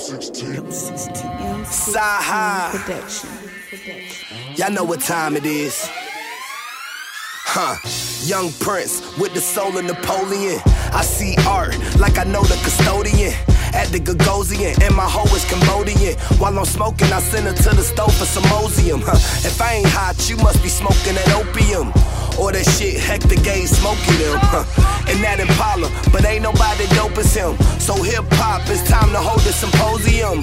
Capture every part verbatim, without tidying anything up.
Sci-High. Y'all know what time it is. Huh, Young Prince with the soul of Napoleon. I see art like I know the custodian at the Gagosian, and my hoe is Cambodian. While I'm smoking, I send her to the stove for some Mosium. Huh, if I ain't hot, you must be smoking that opium. Or that shit Hector Gay smoking them. Huh, and that Impala, but ain't nobody dope as him. So hip hop, it's time to hold a symposium.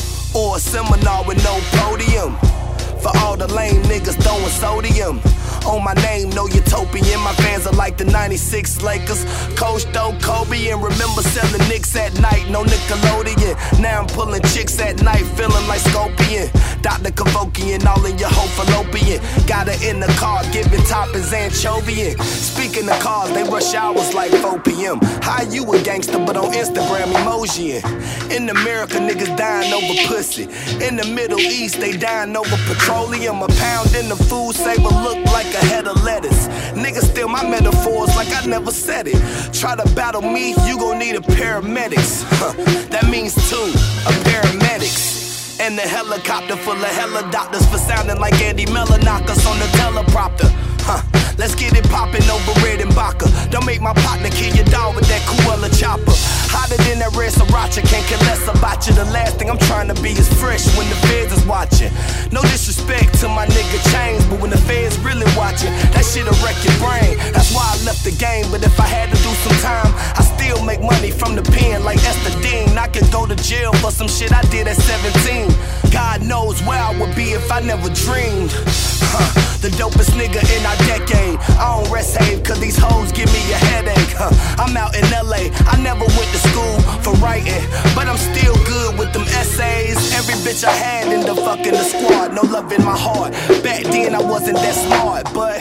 Or a seminar with no podium. For all the lame niggas throwing sodium on my name, no utopian. My fans are like the ninety-six Lakers. Coach though Kobe, and remember selling Knicks at night, no Nickelodeon. Now I'm pulling chicks at night, feeling like Scorpion. Doctor Kevokian, all in your whole fallopian. Got her in the car, giving toppings anchovian. Speaking of cars, they rush hours like four P M How you a gangster, but on Instagram emojiing? In America, niggas dying over pussy. In the Middle East, they dying over petroleum. A pound in the food saver look like a head of lettuce. Niggas steal my metaphors like I never said it. Try to battle me, you gon' need a paramedics. Huh, that means two, a paramedics. And a helicopter full of hella doctors for sounding like Andy Miller, knock us on the teleprompter. Huh, let's get it poppin' over Red and Baca. Don't make my partner kill your dog with that Cruella chopper. Hotter than that red sriracha, can't care less about you. The last thing I'm trying to be is fresh when the feds is watching. No disrespect to my nigga Chains, but when the feds really watching, that shit'll wreck your brain. That's why I left the game, but if I had to do some time, I still make money from the pen like Esther Dean. I could go to jail for some shit I did at seventeen. God knows where I would be if I never dreamed. Huh, the dopest nigga in our decade. I don't rest have cause these hoes give me a headache. Huh, I'm out in L A, I never went to school for writing, but I'm still good with them essays. Every bitch I had in the fucking the squad, no love in my heart. Back then I wasn't that smart, but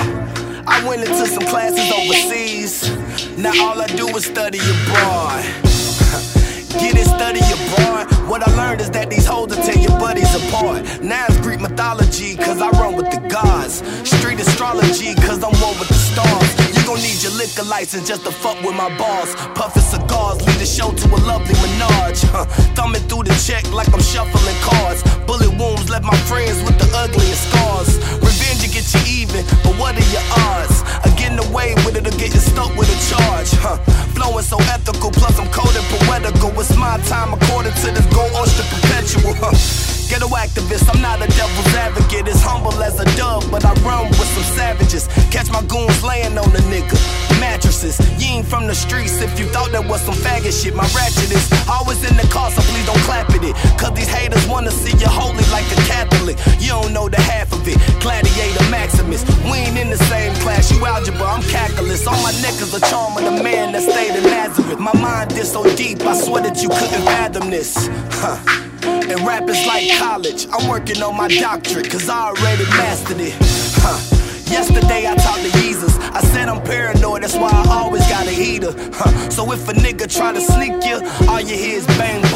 I went into some classes overseas. Now all I do is study abroad. Get it, study abroad. What I learned is that these hoes will tear your buddies apart. Now it's Greek mythology, cause I run with the gods. Street astrology, cause I'm one with the stars. You gon' need your liquor license just to fuck with my boss. Puffin' cigars, lead the show to a lovely menage. Huh, thumbing through the check like I'm shuffling cards. Bullet wounds left my friends with the ugliest scars. Revenge will get you even, but what are your odds? Of getting away with it or getting stuck with a charge? Huh, flowing so ethical, plus I'm cold and poetical. It's my time according to this gold oyster perpetual. Huh, ghetto activist, I'm not a devil's advocate. As humble as a dove, but I run with some savages. Catch my goons laying on the nigga. Mattresses, you ain't from the streets if you thought that was some faggot shit. My ratchet is always in the car, so please don't clap at it. Cause these haters wanna see you holy like a Catholic. You don't know the half of it. Gladiator Maximus, we ain't in the same class. You algebra, I'm calculus. All my niggas a charm of the man that stayed in Nazareth. My mind is so deep, I swear that you couldn't fathom this. Huh. And rap is like college, I'm working on my doctorate, cause I already mastered it. Huh. Yesterday I talked to Jesus, I said I'm paranoid, that's why I always got a heater. Huh. So if a nigga try to sneak you, all you hear is bang